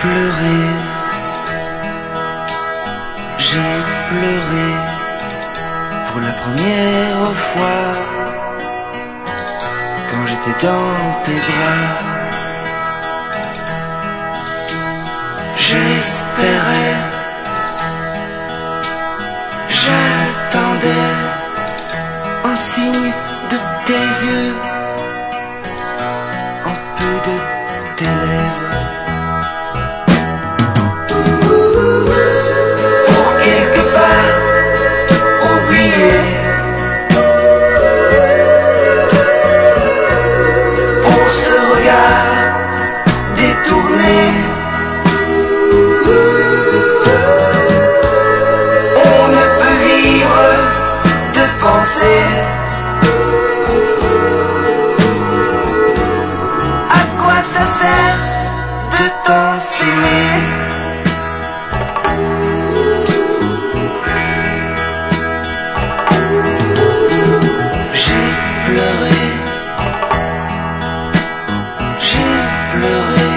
pleuré, j'ai pleuré pour la première fois quand j'étais dans tes bras. J'espérais, j'attendais un signe de tes yeux, un peu de tes lèvres, pour quelque part oublier, pour ce regard détourné. On ne peut vivre de pensée. À quoi ça sert de tant s'aimer? J'ai pleuré, j'ai pleuré.